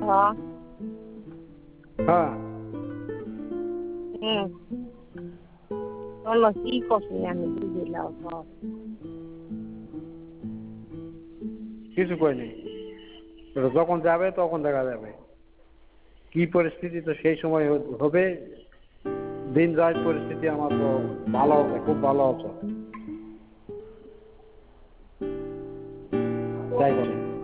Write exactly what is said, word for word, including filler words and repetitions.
হ্যাঁ হ্যাঁ হুম বলো কি করছি আমি বুঝলাম সব কিছু কইনি যখন যাবে তখন দেখা যাবে কি পরিস্থিতি তো সেই সময় হবে দিন যায় পরিস্থিতি আমার তো ভালো হবে খুব ভালো হতো তাই বলে